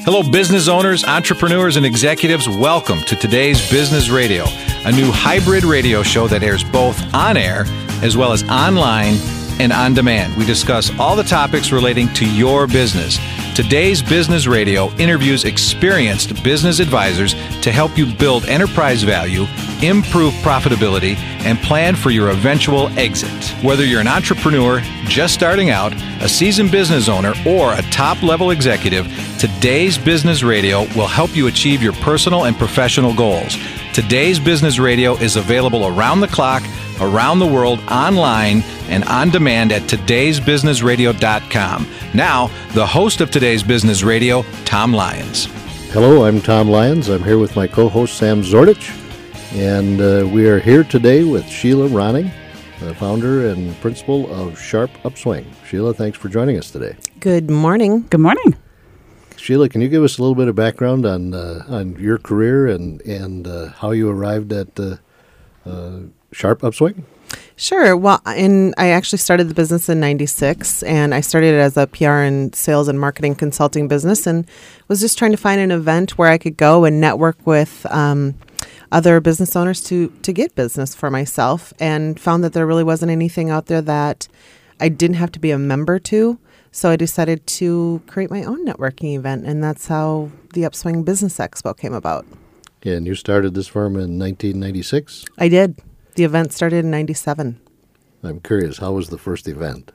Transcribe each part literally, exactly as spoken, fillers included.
Hello, business owners, entrepreneurs, and executives. Welcome to today's Business Radio, a new hybrid radio show that airs both on air as well as online and on demand. We discuss all the topics relating to your business. Today's Business Radio interviews experienced business advisors to help you build enterprise value, improve profitability, and plan for your eventual exit. Whether you're an entrepreneur just starting out, a seasoned business owner, or a top-level executive, today's Business Radio will help you achieve your personal and professional goals. Today's Business Radio is available around the clock, around the world, online, and on demand at todays business radio dot com. Now, the host of today's Business Radio, Tom Lyons. Hello, I'm Tom Lyons. I'm here with my co-host, Sam Zordich, and uh, we are here today with Sheila Ronning, the founder and principal of Sharp Upswing. Sheila, thanks for joining us today. Good morning. Good morning. Sheila, can you give us a little bit of background on uh, on your career and, and uh, how you arrived at uh, uh, Sharp Upswing? Sure. Well, in, I actually started the business in ninety-six, and I started it as a P R and sales and marketing consulting business, and was just trying to find an event where I could go and network with um, other business owners to, to get business for myself, and found that there really wasn't anything out there that I didn't have to be a member to. So I decided to create my own networking event, and that's how the Upswing Business Expo came about. Yeah, and you started this firm in nineteen ninety-six? I did. The event started in ninety-seven. I'm curious, how was the first event?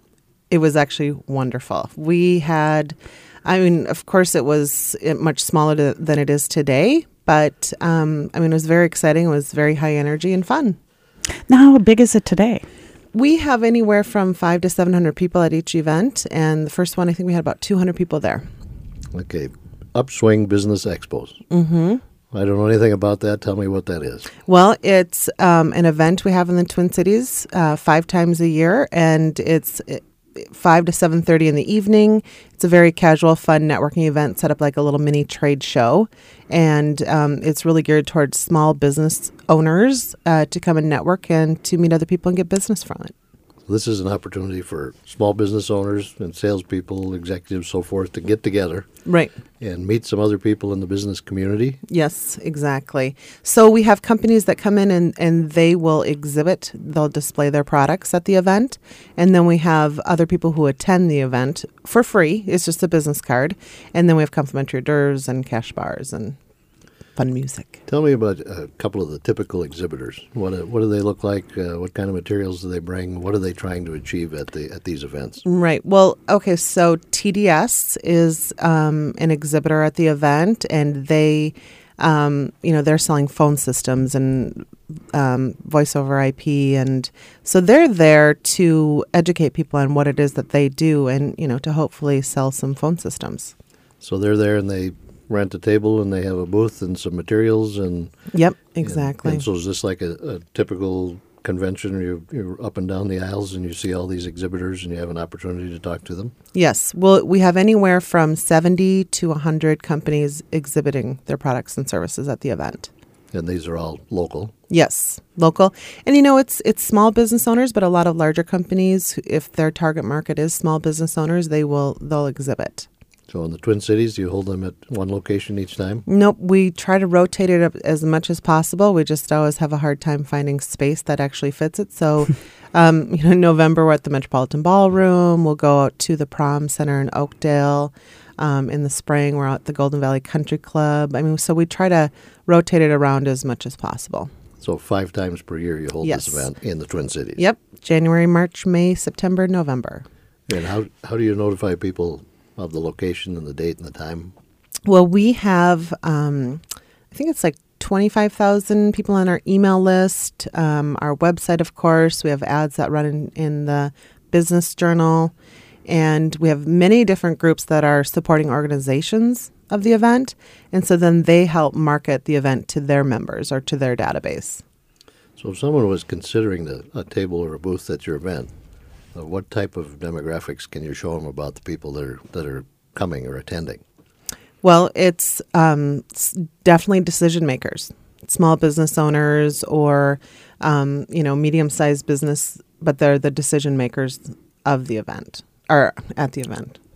It was actually wonderful. We had, I mean, of course, it was much smaller to, than it is today, but um, I mean, it was very exciting. It was very high energy and fun. Now, how big is it today? We have anywhere from five to seven hundred people at each event, and the first one, I think we had about two hundred people there. Okay, Upswing Business Expos. Mm-hmm. I don't know anything about that. Tell me what that is. Well, it's um, an event we have in the Twin Cities uh, five times a year, and it's five to seven thirty in the evening. It's a very casual, fun networking event set up like a little mini trade show, and um, it's really geared towards small business owners uh, to come and network and to meet other people and get business from it. This is an opportunity for small business owners and salespeople, executives, so forth, to get together. Right. And meet some other people in the business community. Yes, exactly. So we have companies that come in and, and they will exhibit, they'll display their products at the event. And then we have other people who attend the event for free. It's just a business card. And then we have complimentary hors d'oeuvres and cash bars and fun music. Tell me about a couple of the typical exhibitors. What uh, what do they look like? Uh, what kind of materials do they bring? What are they trying to achieve at the at these events? Right. Well, okay, so T D S is um, an exhibitor at the event, and they, um, you know, they're selling phone systems and um, voice over I P, and so they're there to educate people on what it is that they do, and you know, to hopefully sell some phone systems. So they're there and they rent a table and they have a booth and some materials and yep, exactly. And, and so is this like a, a typical convention? You're, you're up and down the aisles and you see all these exhibitors and you have an opportunity to talk to them? Yes. Well, we have anywhere from seventy to one hundred companies exhibiting their products and services at the event. And these are all local? Yes, local. And, you know, it's it's small business owners, but a lot of larger companies, if their target market is small business owners, they will, they'll exhibit. So in the Twin Cities, do you hold them at one location each time? Nope. We try to rotate it up as much as possible. We just always have a hard time finding space that actually fits it. So, um, you know, in November, we're at the Metropolitan Ballroom. We'll go out to the Prom Center in Oakdale. Um, in the spring, we're out at the Golden Valley Country Club. I mean, so we try to rotate it around as much as possible. So five times per year you hold yes. this event in the Twin Cities? Yep. January, March, May, September, November. And how how do you notify people of the location and the date and the time? Well, we have, um, I think it's like twenty-five thousand people on our email list, um, our website, of course. We have ads that run in, in the Business Journal, and we have many different groups that are supporting organizations of the event, and so then they help market the event to their members or to their database. So if someone was considering the, a table or a booth at your event, Uh, what type of demographics can you show them about the people that are that are coming or attending? Well, it's, um, it's definitely decision makers, small business owners, or um, you know, medium-sized business, but they're the decision makers of the event or at the event.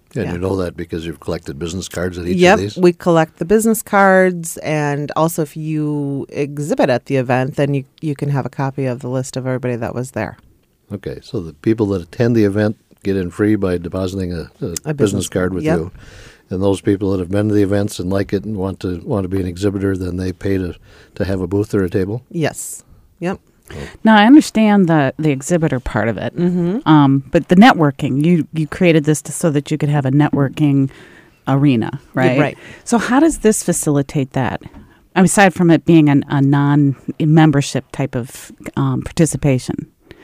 And Yeah. you know that because you've collected business cards at each Yep, of these? we collect the business cards, and also if you exhibit at the event, then you, you can have a copy of the list of everybody that was there. Okay, so the people that attend the event get in free by depositing a, a, A business, business card with yep. you. And those people that have been to the events and like it and want to want to be an exhibitor, then they pay to, to have a booth or a table? Yes. Yep. Now I understand the the exhibitor part of it, Mm-hmm. um, but the networking you you created this to, so that you could have a networking arena, right? right. So how does this facilitate that? I mean, aside from it being an, a non-membership type of um, participation.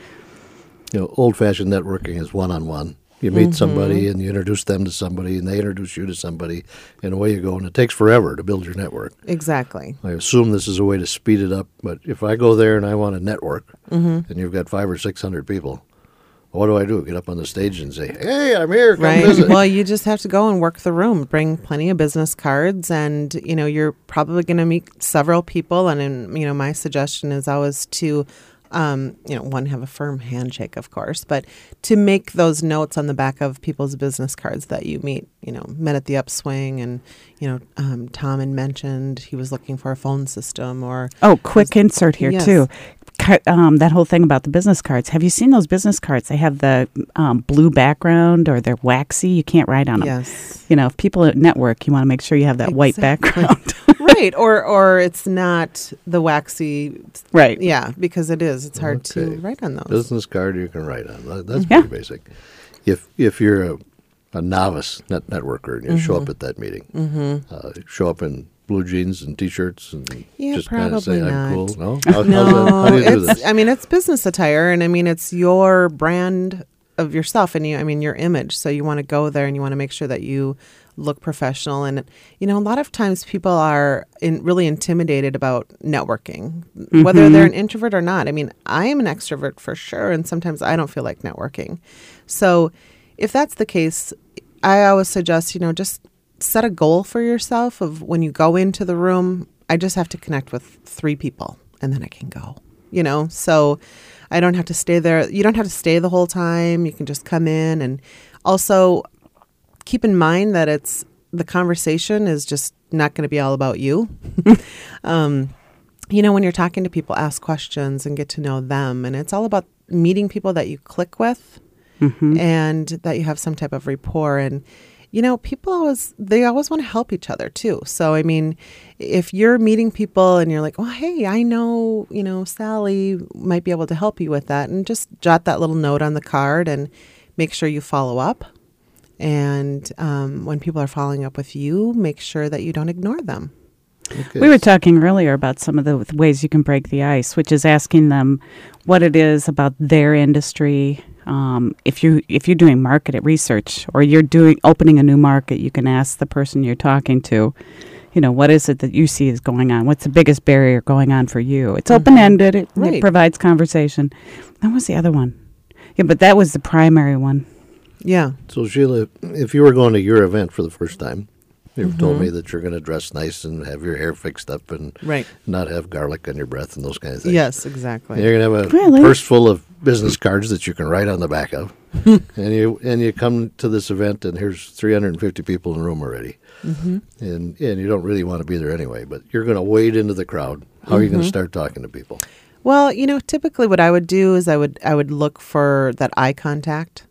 You know, old-fashioned networking is one-on-one. You meet somebody and you introduce them to somebody and they introduce you to somebody and away you go. And it takes forever to build your network. Exactly. I assume this is a way to speed it up. But if I go there and I want to network and you've got five or six hundred people, what do I do? Get up on the stage and say, hey, I'm here. Come Right. visit. Well, you just have to go and work the room. Bring plenty of business cards, and you know you're probably going to meet several people. And in, you know, my suggestion is always to, um, you know, one, have a firm handshake, of course, but to make those notes on the back of people's business cards that you meet. You know, met at the Upswing, and you know, um, Tom had mentioned he was looking for a phone system, or Oh, quick insert here Yes. too. Ca- Um, that whole thing about the business cards. Have you seen those business cards? They have the um, blue background, or they're waxy. You can't write on them. yes. You know, if people at network, you want to make sure you have that white Exactly. background. Right, or or it's not the waxy, Right. yeah, because it is. It's hard Okay. to write on those. Business card you can write on. That- That's Yeah. pretty basic. If if you're a, a novice net networker and you show Mm-hmm. up at that meeting, uh, show up in blue jeans and T-shirts and Yeah, just kind of say, probably I'm cool. not. No? How, how's No, that? How do you do it's. this? I mean, it's business attire, and I mean, it's your brand of yourself, and you. I mean, your image. So you want to go there, and you want to make sure that you look professional. And you know, a lot of times people are in, really intimidated about networking, whether they're an introvert or not. I mean, I am an extrovert for sure, and sometimes I don't feel like networking. So if that's the case, I always suggest, you know, just set a goal for yourself of when you go into the room, I just have to connect with three people and then I can go, you know, so I don't have to stay there. You don't have to stay the whole time. You can just come in, and also keep in mind that it's the conversation is just not going to be all about you. um, you know, when you're talking to people, ask questions and get to know them. And it's all about meeting people that you click with and that you have some type of rapport. And you know, people always, they always want to help each other too. So, I mean, if you're meeting people and you're like, oh, hey, I know, you know, Sally might be able to help you with that, and just jot that little note on the card and make sure you follow up. And um, when people are following up with you, make sure that you don't ignore them. Okay. We were talking earlier about some of the ways you can break the ice, which is asking them what it is about their industry. Um, if you if you're doing market research or you're doing opening a new market, you can ask the person you're talking to, you know, what is it that you see is going on? What's the biggest barrier going on for you? It's open ended. It, Right. it provides conversation. That was the other one. Yeah, but that was the primary one. Yeah. So, Sheila, if you were going to your event for the first time, you've Mm-hmm. told me that you're going to dress nice and have your hair fixed up and Right. not have garlic on your breath and those kind of things. Yes, exactly. You're going to have a Really? purse full of business cards that you can write on the back of. and you and you come to this event and here's three hundred fifty people in the room already. Mm-hmm. And and you don't really want to be there anyway, but you're going to wade into the crowd. How are you going to start talking to people? Well, you know, typically what I would do is I would I would look for that eye contact,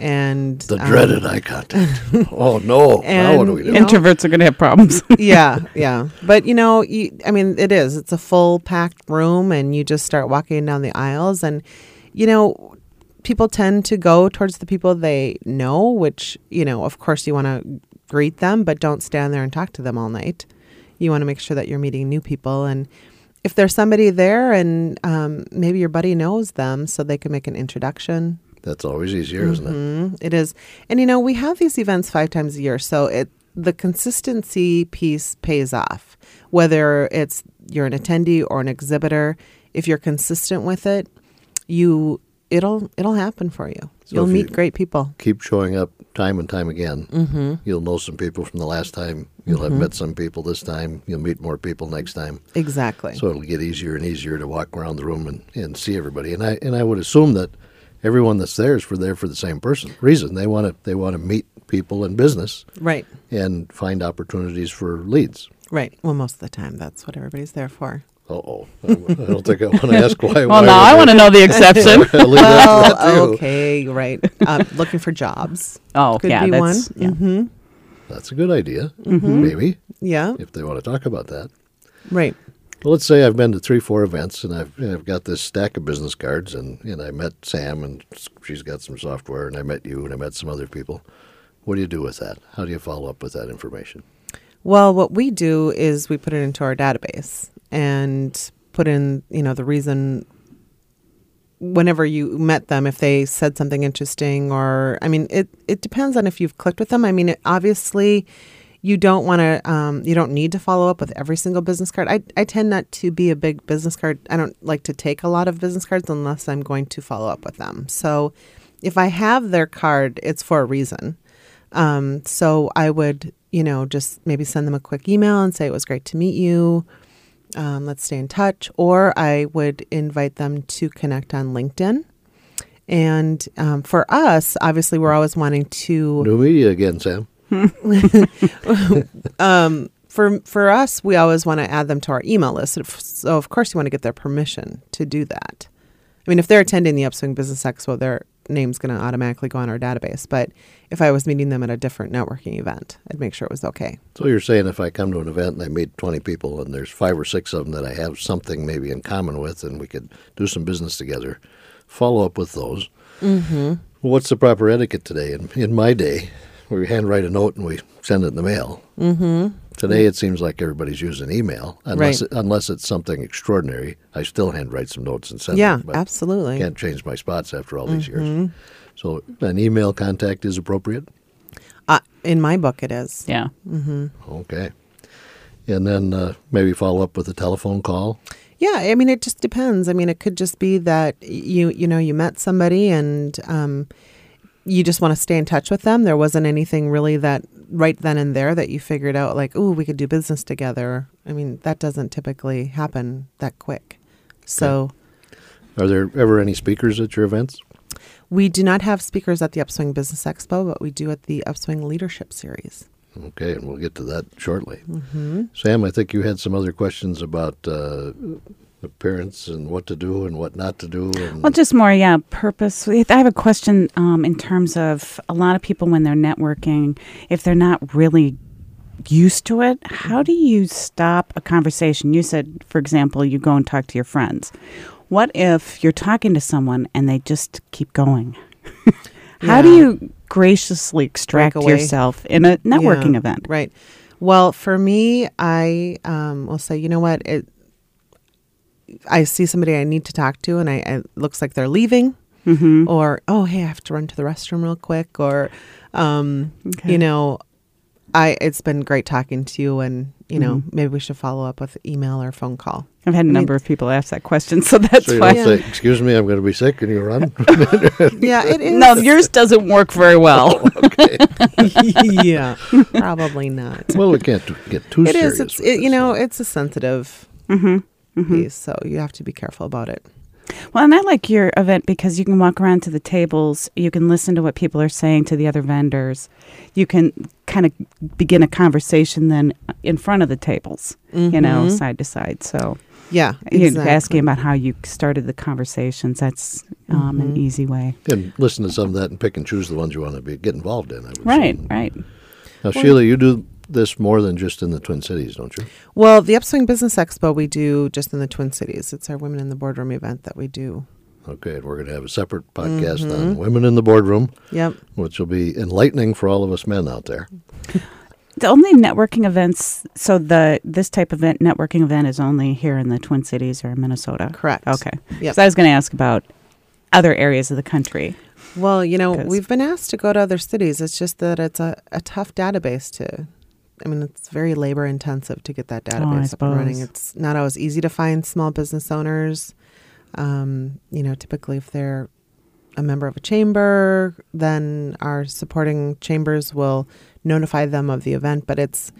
and The um, dreaded eye contact. Oh, no. Now what do we do? You know? Introverts are going to have problems. yeah, yeah. But you know, you, I mean, it is. It's a full packed room, and you just start walking down the aisles, and you know, people tend to go towards the people they know. Which, you know, of course, you want to greet them, but don't stand there and talk to them all night. You want to make sure that you're meeting new people, and if there's somebody there, and um, maybe your buddy knows them, so they can make an introduction. That's always easier, isn't it? Mm, it is. And, you know, we have these events five times a year. So it the consistency piece pays off, whether it's you're an attendee or an exhibitor. If you're consistent with it, you it'll it'll happen for you. So You'll if meet you- great people. Keep showing up time and time again. Mm-hmm. You'll know some people from the last time. You'll have met some people this time. You'll meet more people next time. Exactly. So it'll get easier and easier to walk around the room and, and see everybody. And I and I would assume that everyone that's there is for there for the same person reason. They want to they want to meet people and business Right. and find opportunities for leads. Right. Well, most of the time, that's what everybody's there for. Uh-oh. I don't think I want to ask why. Well, why now I want to know the exception. I'll leave that to that, Well, too. okay, right. Um, looking for jobs. Oh, Could yeah, be one. that's yeah. hmm That's a good idea, Mm-hmm. maybe, Yeah. if they want to talk about that. Right. Well, let's say I've been to three, four events, and I've I've got this stack of business cards, and, and I met Sam, and she's got some software, and I met you, and I met some other people. What do you do with that? How do you follow up with that information? Well, what we do is we put it into our database and put in, you know, the reason whenever you met them, if they said something interesting, or, I mean, it, it depends on if you've clicked with them. I mean, it, obviously, you don't want to, um, you don't need to follow up with every single business card. I, I tend not to be a big business card. I don't like to take a lot of business cards unless I'm going to follow up with them. So if I have their card, it's for a reason. Um, so I would, you know, just maybe send them a quick email and say, it was great to meet you. Um, let's stay in touch. Or I would invite them to connect on LinkedIn. And um, for us, obviously, we're always wanting to... New media again, Sam. um, for for us, we always want to add them to our email list. So, of course, you want to get their permission to do that. I mean, if they're attending the Upswing Business Expo, their name's going to automatically go on our database. But if I was meeting them at a different networking event, I'd make sure it was okay. So you're saying if I come to an event and I meet twenty people and there's five or six of them that I have something maybe in common with and we could do some business together, follow up with those. Mm-hmm. What's the proper etiquette today? In, in my day, we handwrite a note and we send it in the mail. Mm-hmm. Today it seems like everybody's using email. Unless, Right. it, unless it's something extraordinary. I still handwrite some notes and send Yeah, them. But absolutely. can't change my spots after all these Mm-hmm. years. So an email contact is appropriate? Uh, in my book, it is. Yeah. Okay. And then uh, maybe follow up with a telephone call? Yeah, I mean, it just depends. I mean, it could just be that you you know you met somebody and um, you just want to stay in touch with them. There wasn't anything really that right then and there that you figured out like, ooh, we could do business together. I mean, that doesn't typically happen that quick. So Are there ever any speakers at your events? we do not have speakers at the Upswing Business Expo, but we do at the Upswing Leadership Series. Okay, and we'll get to that shortly. Mm-hmm. Sam, I think you had some other questions about uh, appearance and what to do and what not to do. And Well, just more, yeah, purpose. I have a question um, in terms of a lot of people when they're networking, if they're not really used to it, how do you stop a conversation? You said, for example, you go and talk to your friends. What if you're talking to someone and they just keep going? How do Yeah. you graciously extract away. yourself in a networking Yeah, event? Right. Well, for me, I um, will say, you know what, it. I see somebody I need to talk to, and I it looks like they're leaving, Mm-hmm. or oh, hey, I have to run to the restroom real quick, or um, Okay. you know, I it's been great talking to you, and you know, Mhm. maybe we should follow up with email or phone call. I've had a mean- number of people ask that question, so that's so you why. don't say, excuse me, I'm going to be sick, and you run? Yeah, it is. No, yours doesn't work very well. Okay. yeah, probably not. Well, we can't do, get too It serious. is. It's with it, this, you know, so. it's a sensitive Mm-hmm. piece, so you have to be careful about it. Well, and I like your event because you can walk around to the tables. You can listen to what people are saying to the other vendors. You can kind of begin a conversation then in front of the tables, you know, Mhm. side to side. So Yeah, you're exactly. asking about how you started the conversations. That's um, an Mhm. easy way. And listen to some of that and pick and choose the ones you want to be get involved in. I would Right, assume. right. Now, Sheila, you do this more than just in the Twin Cities, don't you? Well, the Upswing Business Expo we do just in the Twin Cities. It's our Women in the Boardroom event that we do. Okay, and we're going to have a separate podcast Mhm. on women in the boardroom, Yep. which will be enlightening for all of us men out there. The only networking events, so the this type of event, networking event is only here in the Twin Cities or Minnesota? Correct. Okay. Yep. So I was going to ask about other areas of the country. Well, you know, 'Cause- we've been asked to go to other cities. It's just that it's a, a tough database to, I mean, it's very labor intensive to get that Oh, I database up and running. suppose. It's not always easy to find small business owners. Um, you know, typically if they're a member of a chamber, then our supporting chambers will notify them of the event. But it's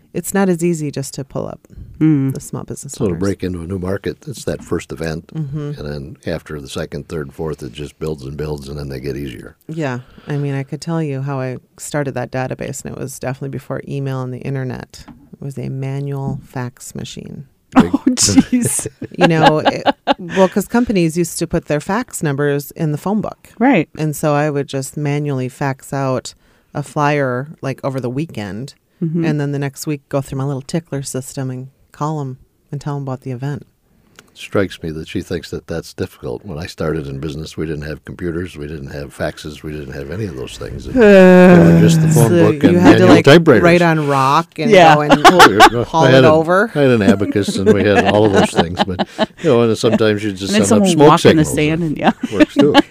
it's not as easy just to pull up Mm. the small business So to owners. break into a new market, it's that first event, Mm-hmm. and then after the second, third, fourth, it just builds and builds, and then they get easier. Yeah. I mean, I could tell you how I started that database, and it was definitely before email and the internet. It was a manual fax machine. Oh, jeez. You know, it, well, because companies used to put their fax numbers in the phone book. Right. And so I would just manually fax out a flyer like over the weekend. Mhm. And then the next week go through my little tickler system and call them and tell them about the event. Strikes me that she thinks that that's difficult. When I started in business, we didn't have computers, we didn't have faxes, we didn't have any of those things. It, they were just the phone So book and you had to manual like typewriters. write on rock and Yeah. go and Oh, you're- haul I it had a- over. I had an abacus, and we had all of those things. But you know, and sometimes you just And then send up someone smoke walk in the signals. sand and yeah. It works too.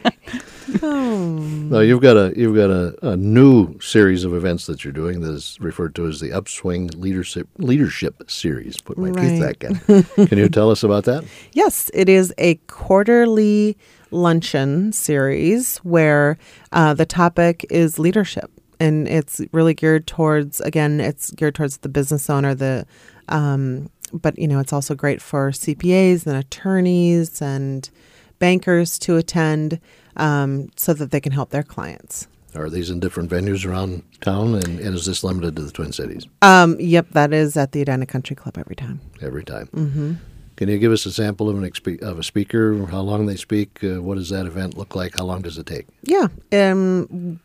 Oh. No, you've got a you've got a, a new series of events that you're doing that is referred to as the Upswing Leadership Leadership Series. Put my teeth Right. back in. Can you tell us about that? Yes, it is a quarterly luncheon series where uh, the topic is leadership. And it's really geared towards, again, it's geared towards the business owner, the um, but, you know, it's also great for C P As and attorneys and bankers to attend um, so that they can help their clients. Are these in different venues around town, and, and is this limited to the Twin Cities Um, yep, that is at the Edina Country Club every time. every time? Mm-hmm. Can you give us a sample of an expe- of a speaker? How long they speak? Uh, what does that event look like? How long does it take? Yeah, um,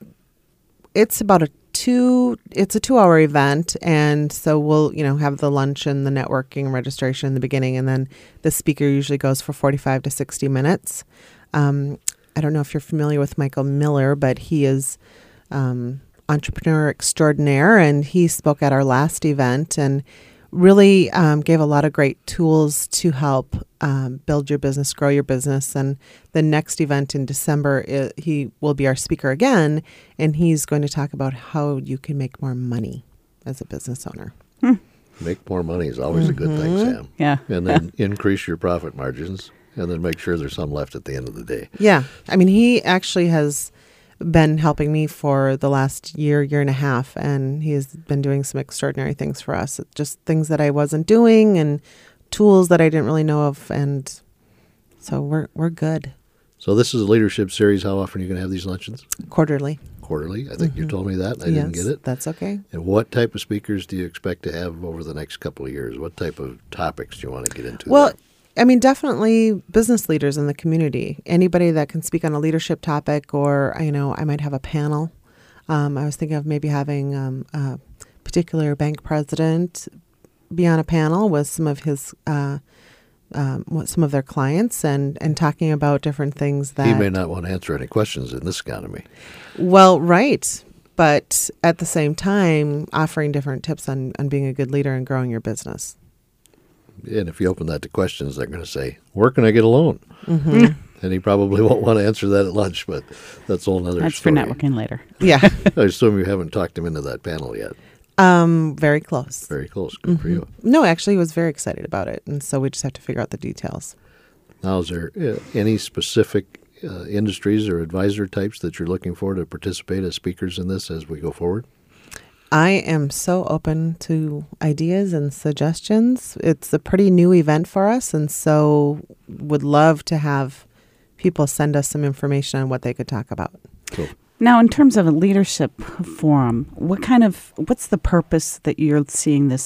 it's about a two. It's a two-hour event, and so we'll, you know, have the lunch and the networking registration in the beginning, and then the speaker usually goes for forty-five to sixty minutes. Um, I don't know if you're familiar with Michael Miller, but he is um, entrepreneur extraordinaire, and he spoke at our last event and really um, gave a lot of great tools to help um, build your business, grow your business. And the next event in December, i he will be our speaker again, and he's going to talk about how you can make more money as a business owner. Make more money is always a good thing, Sam. Yeah. And then increase your profit margins, and then make sure there's some left at the end of the day. Yeah. I mean, he actually has been helping me for the last year, year and a half, and he has been doing some extraordinary things for us. Just things that I wasn't doing and tools that I didn't really know of, and so we're we're good. So this is a leadership series. How often are you going to have these luncheons? Quarterly. Quarterly. I think you told me that. I yes, didn't get it. That's okay. And what type of speakers do you expect to have over the next couple of years? What type of topics do you want to get into? Well, there? I mean, definitely business leaders in the community. Anybody that can speak on a leadership topic, or, you know, I might have a panel. Um, I was thinking of maybe having um, a particular bank president be on a panel with some of his, uh, um, what- some of their clients, and, and talking about different things that. He may not want to answer any questions in this economy. Well, right. But at the same time, offering different tips on, on being a good leader and growing your business. And if you open that to questions, they're going to say, where can I get a loan? Mm-hmm. And he probably won't want to answer that at lunch, but that's a whole other That's story. for networking later. Yeah. I assume you haven't talked him into that panel yet. um, very close. Very close. Good for you. No, actually, he was very excited about it, and so we just have to figure out the details. Now, is there uh, any specific uh, industries or advisor types that you're looking for to participate as speakers in this as we go forward? I am so open to ideas and suggestions. It's a pretty new event for us, and so would love to have people send us some information on what they could talk about. Cool. Now, in terms of a leadership forum, what kind of, what's the purpose that you're seeing this?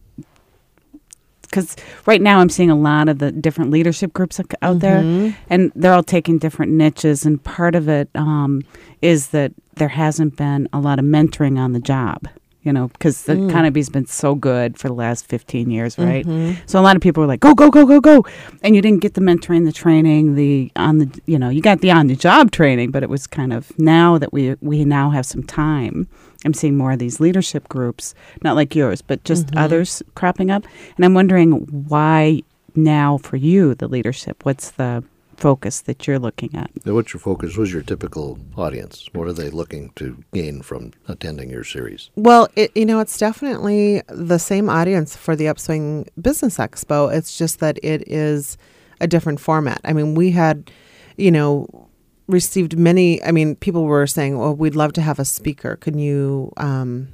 Because right now I'm seeing a lot of the different leadership groups out Mm-hmm. there, and they're all taking different niches. And part of it um, is that there hasn't been a lot of mentoring on the job, you know, because the Mm. economy's been so good for the last fifteen years, right? Mhm. So a lot of people are like, go, go, go, go, go. And you didn't get the mentoring, the training, the on the, you know, you got the on the job training, but it was kind of now that we we now have some time. I'm seeing more of these leadership groups, not like yours, but just Mhm. others cropping up. And I'm wondering why now for you, the leadership, what's the focus that you're looking at? Now, what's your focus? Who's your typical audience? What are they looking to gain from attending your series? Well, it, you know, it's definitely the same audience for the Upswing Business Expo. It's just that it is a different format. I mean, we had, you know, received many, I mean, people were saying, well, we'd love to have a speaker. Can you, um,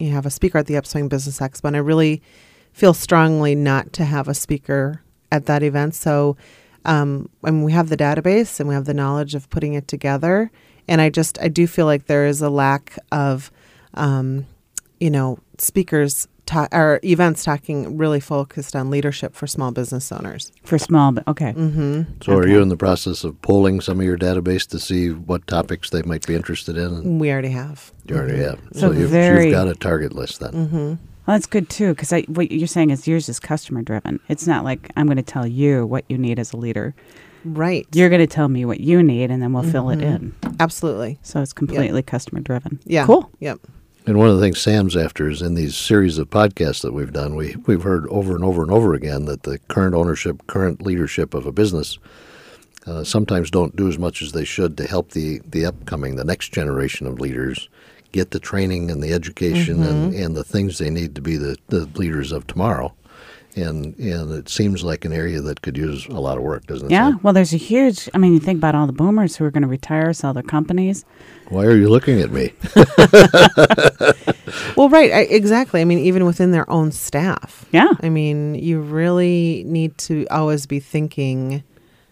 you have a speaker at the Upswing Business Expo, and I really feel strongly not to have a speaker at that event. So um, and we have the database and we have the knowledge of putting it together. And I just, I do feel like there is a lack of, um, you know, speakers ta- or events talking really focused on leadership for small business owners. For small, bu- okay. Mm-hmm. So Okay. are you in the process of polling some of your database to see what topics they might be interested in? We already have. You already have. So So you've, very- you've got a target list then. Mm-hmm. Well, that's good too, because what you're saying is yours is customer driven. It's not like I'm going to tell you what you need as a leader. Right. You're going to tell me what you need, and then we'll fill it in. Absolutely. So it's completely customer driven. Yeah. Cool. Yep. And one of the things Sam's after is in these series of podcasts that we've done, we, we've heard over and over and over again that the current ownership, current leadership of a business uh, sometimes don't do as much as they should to help the, the upcoming, the next generation of leaders get the training and the education Mm-hmm. and, and the things they need to be the, the leaders of tomorrow. And and it seems like an area that could use a lot of work, doesn't it? Yeah. Sam? Well, there's a huge, I mean, you think about all the boomers who are going to retire, sell their companies. Why are you looking at me? Well, right. I, exactly. I mean, even within their own staff. Yeah. I mean, you really need to always be thinking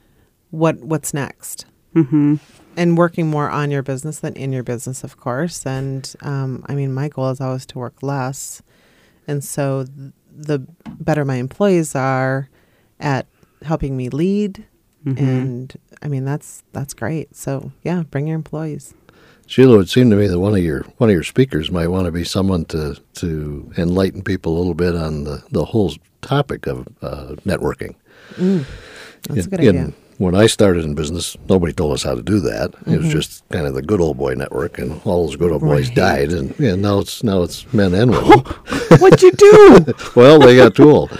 what what's next. Mm-hmm. And working more on your business than in your business, of course. And um, I mean, my goal is always to work less. And so th- the better my employees are at helping me lead. Mm-hmm. And I mean, that's that's great. So yeah, bring your employees. Sheila, it would seem to me that one of your one of your speakers might want to be someone to to enlighten people a little bit on the, the whole topic of uh, networking. Mm, that's In- a good in- idea. When I started in business, nobody told us how to do that. It Mm-hmm. was just kind of the good old boy network, and all those good old boys Right. died, and yeah, now it's now it's men and women. What'd you do? Well, they got too old,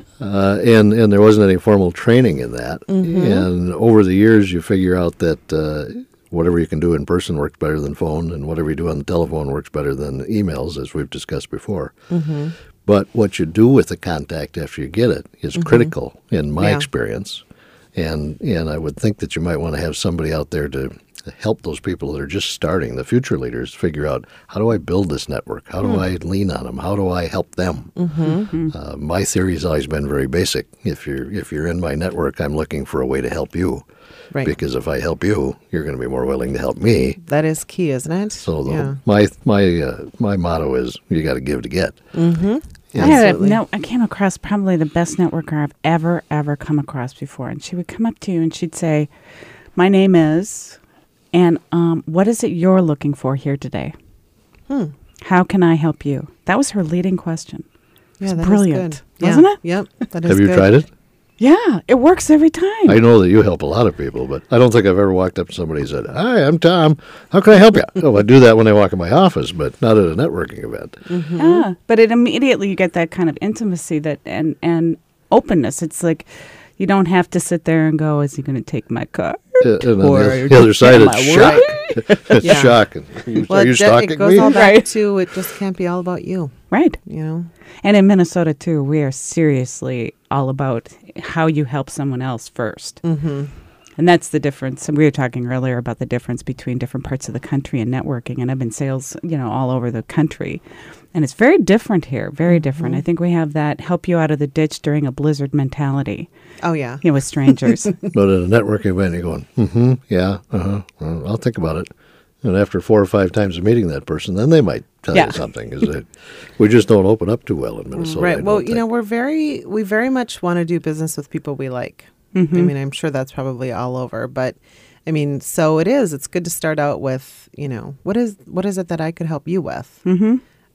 uh, and and there wasn't any formal training in that. Mm-hmm. And over the years, you figure out that uh, whatever you can do in person works better than phone, and whatever you do on the telephone works better than emails, as we've discussed before. Mm-hmm. But what you do with the contact after you get it is critical, in my Yeah. experience. And and I would think that you might want to have somebody out there to help those people that are just starting, the future leaders, figure out, how do I build this network? How do I lean on them? How do I help them? Mm-hmm. Uh, my theory has always been very basic. If you're if you're in my network, I'm looking for a way to help you. Right. Because if I help you, you're going to be more willing to help me. That is key, isn't it? So the, yeah. my my uh, my motto is, you got to give to get. Mm-hmm. I had a, Absolutely. no, I came across probably the best networker I've ever, ever come across before. And she would come up to you and she'd say, my name is, and um, what is it you're looking for here today? Hmm. How can I help you? That was her leading question. Yeah, It's that is brilliant, good. wasn't yeah. it? Yep. That is Have you good. tried it? Yeah, it works every time. I know that you help a lot of people, but I don't think I've ever walked up to somebody and said, "Hi, I'm Tom. How can I help you?" Oh, I do that when I walk in my office, but not at a networking event. Mm-hmm. Yeah, but it immediately you get that kind of intimacy that and and openness. It's like you don't have to sit there and go, "Is he going to take my car?" Uh, and on Or the, the other side, am it's I shock. it's Yeah. shocking. Are you, Well, are you it, ju- stalking it goes me? all back Right. to it just can't be all about you, Right. you know? And in Minnesota too, we are seriously all about how you help someone else first. Mm-hmm. And that's the difference. And we were talking earlier about the difference between different parts of the country and networking. And I've been sales, you know, all over the country. And it's very different here, very different. I think we have that help you out of the ditch during a blizzard mentality, Oh, yeah. you know, with strangers. But at a networking event, you're going, "Mm-hmm, yeah, uh-huh, well, I'll think about it." And after four or five times of meeting that person, then they might tell Yeah. you something. Is it? We just don't open up too well in Minnesota. I Right. don't Well, you think. know, we're very, we very much want to do business with people we like. Mm-hmm. I mean, I'm sure that's probably all over, but I mean, so it is. It's good to start out with, you know, what is what is it that I could help you with? Mm-hmm.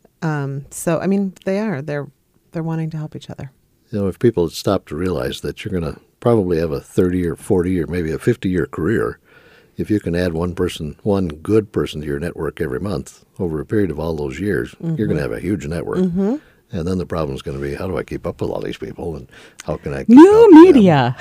Um, so, I mean, they are. They're they're wanting to help each other. You know, if people stop to realize that you're going to probably have a thirty or forty or maybe a fifty-year career, if you can add one person, one good person to your network every month over a period of all those years, Mm-hmm. you're going to have a huge network. Mm-hmm. And then the problem is going to be, how do I keep up with all these people, and how can I keep New helping them? media.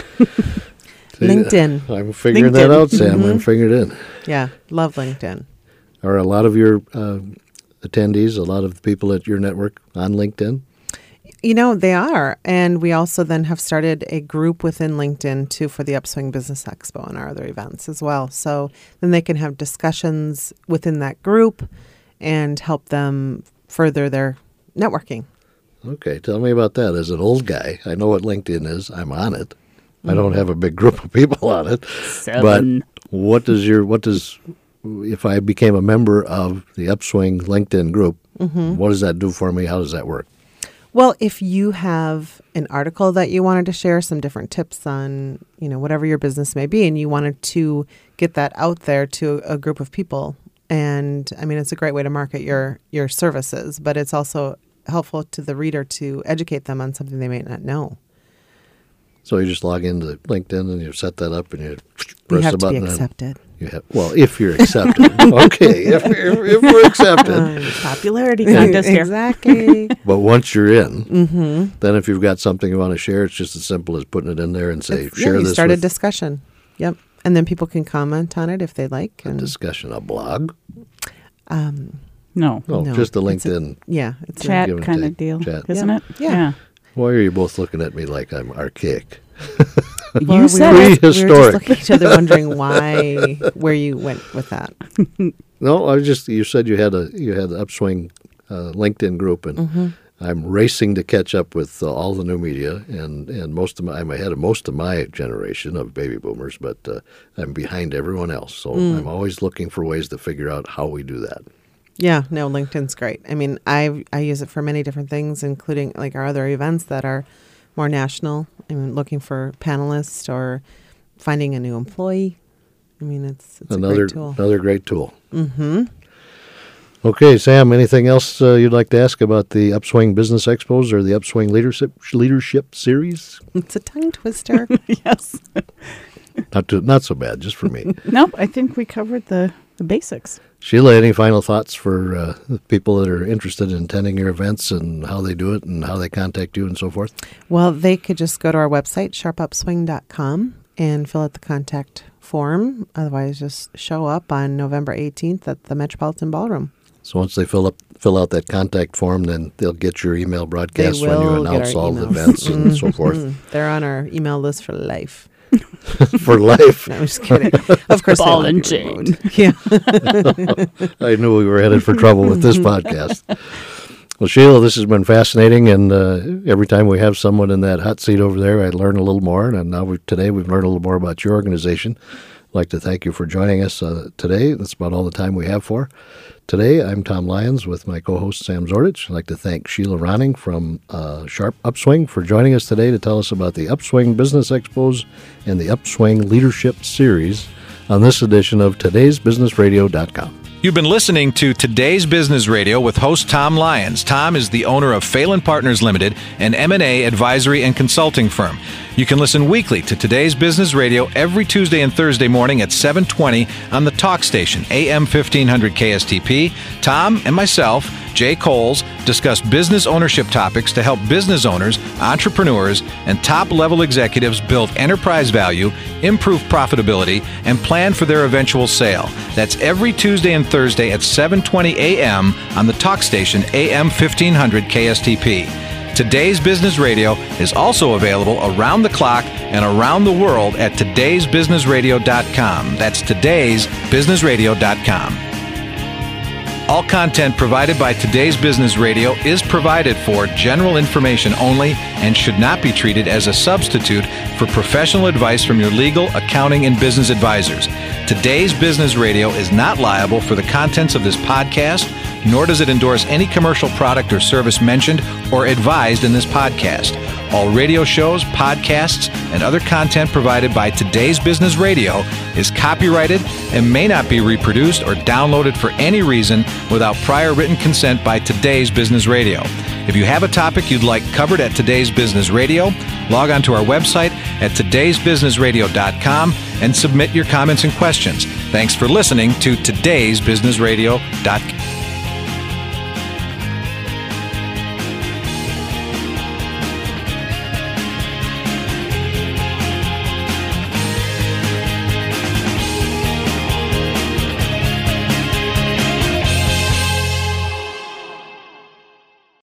See, LinkedIn. I'm figuring that LinkedIn. out, Sam. Mm-hmm. I'm figuring it in. Yeah, love LinkedIn. Are a lot of your uh, attendees, a lot of the people at your network on LinkedIn? You know, they are. And we also then have started a group within LinkedIn too for the Upswing Business Expo and our other events as well. So then they can have discussions within that group and help them further their networking. Okay, tell me about that. As an old guy, I know what LinkedIn is. I'm on it. Mm-hmm. I don't have a big group of people on it. Seven. But what does your what does if I became a member of the Upswing LinkedIn group, mm-hmm. what does that do for me? How does that work? Well, if you have an article that you wanted to share, some different tips on, you know, whatever your business may be, and you wanted to get that out there to a group of people, and I mean, it's a great way to market your your services, but it's also helpful to the reader to educate them on something they may not know. So you just log into LinkedIn and you set that up and you press you have the button. To be accepted. You have, well, if you're accepted. Okay, if, if, if we're accepted. Popularity contest here. Exactly. But once you're in, mm-hmm. then if you've got something you want to share, it's just as simple as putting it in there and say, it's, share yeah, you this start with a discussion. Yep. And then people can comment on it if they like. A and, discussion, a blog? Um, no. No, no. just a It's LinkedIn. a, yeah. It's Chat give and kind take. of deal, Chat. isn't Yeah. it? Yeah. Why are you both looking at me like I'm archaic? Well, You we said were, it. we were Prehistoric. just looking at each other wondering why, where you went with that. No, I was just, you said you had a you had the Upswing uh, LinkedIn group, and Mm-hmm. I'm racing to catch up with uh, all the new media, and, and most of my, I'm ahead of most of my generation of baby boomers, but uh, I'm behind everyone else. So Mm. I'm always looking for ways to figure out how we do that. Yeah, no, LinkedIn's great. I mean, I I use it for many different things, including like our other events that are more national. I mean, looking for panelists or finding a new employee. I mean, it's, it's another a great tool. another great tool. Mm-hmm. Okay, Sam, anything else uh, you'd like to ask about the Upswing Business Expos or the Upswing Leadership Leadership Series? It's a tongue twister. Yes. Not too, not so bad, just for me. Nope. I think we covered the, the basics. Sheila, any final thoughts for uh, the people that are interested in attending your events and how they do it and how they contact you and so forth? Well, they could just go to our website, sharp upswing dot com, and fill out the contact form. Otherwise, just show up on November eighteenth at the Metropolitan Ballroom. So once they fill up fill out that contact form, then they'll get your email broadcast They when you will get announce our all the emails. events and so forth Mm, they're on our email list for life. for life. No, I'm just kidding. Of course, they Ball won't and be chain. removed. Yeah. I knew we were headed for trouble with this podcast. Well, Sheila, this has been fascinating, and uh, every time we have someone in that hot seat over there, I learn a little more, and now we, today we've learned a little more about your organization. I'd like to thank you for joining us uh, today. That's about all the time we have for. Today, I'm Tom Lyons with my co-host Sam Zordich. I'd like to thank Sheila Ronning from uh, Sharp Upswing for joining us today to tell us about the Upswing Business Expos and the Upswing Leadership Series on this edition of Today's Business Radio dot com. You've been listening to Today's Business Radio with host Tom Lyons. Tom is the owner of Phelan Partners Limited, an M and A advisory and consulting firm. You can listen weekly to Today's Business Radio every Tuesday and Thursday morning at seven twenty on the Talk Station, A M fifteen hundred K S T P. Tom and myself, Jay Coles, discuss business ownership topics to help business owners, entrepreneurs, and top-level executives build enterprise value, improve profitability, and plan for their eventual sale. That's every Tuesday and Thursday at seven twenty A M on the Talk Station, A M fifteen hundred K S T P. Today's Business Radio is also available around the clock and around the world at todays business radio dot com. That's todays business radio dot com. All content provided by Today's Business Radio is provided for general information only and should not be treated as a substitute for professional advice from your legal, accounting, and business advisors. Today's Business Radio is not liable for the contents of this podcast, nor does it endorse any commercial product or service mentioned or advised in this podcast. All radio shows, podcasts, and other content provided by Today's Business Radio is copyrighted and may not be reproduced or downloaded for any reason without prior written consent by Today's Business Radio. If you have a topic you'd like covered at Today's Business Radio, log on to our website at todays business radio dot com and submit your comments and questions. Thanks for listening to Today's Business Radio dot com.